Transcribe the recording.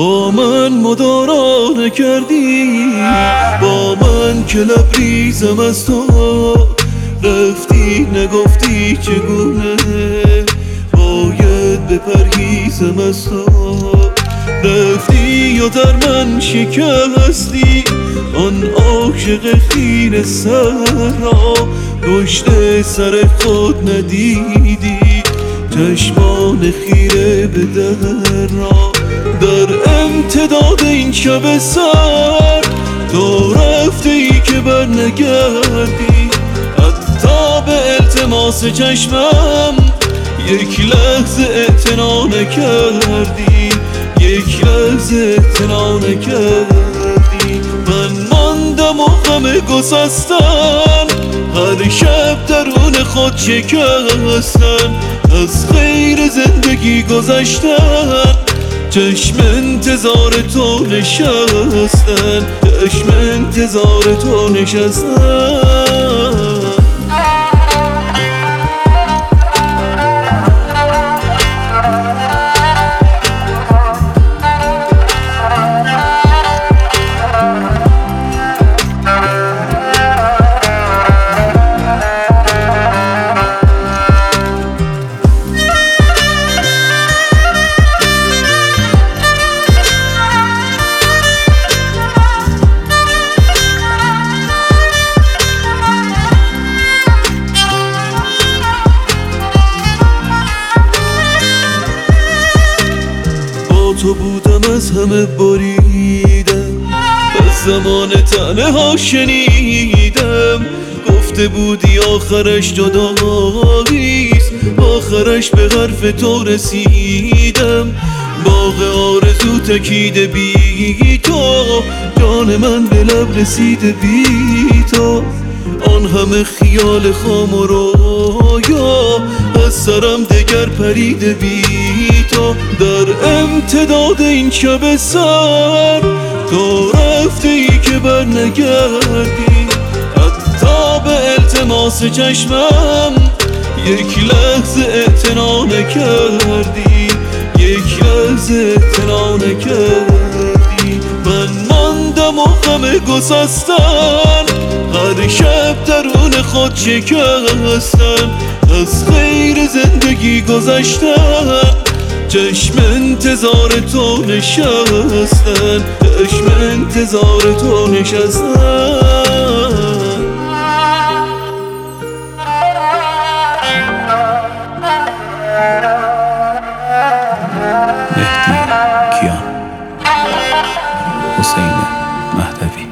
با من مدارا نکردی، با من که لبریزم از تو رفتی، نگفتی چگونه باید بپرهیزم از تو. رفتی و در من شکستی آن عاشق خیره سر را، پشت سر خود ندیدی چشمان خیره به در را. در امتداد این شب سر تو رفته ای که بر نگردی، حتی به التماس چشمم یک لحظه اعتنا نکردی، یک لحظه اعتنا نکردی. من ماندم و غم گسستن، هر شب درون خود شکستن، از خیر زندگی گذشتن، چشم انتظار تو نشستن، چشم انتظار تو نشستن. تو بودم از همه بریدم، از زمان تنها شنیدم، گفته بودی آخرش جداییست، آخرش به حرف تو رسیدم. باغ آرزو تکیده بی تو، جان من به لب رسیده بی تو. آن همه خیال خام و رویا از سرم دگر پریده بی تو. در امتداد این شب سر تو رفته ای که بر نگردی، حتی به التماس چشمم یک لحظه اعتنا نکردی، یک لحظه اعتنا نکردی. من ماندم و غم گسستن، هر شب درون خود شکستن، از خیر زندگی گذشتن، چشم انتظار تو نشستن، چشم انتظار تو نشستن. مهدی کیان، حسین مهدوی.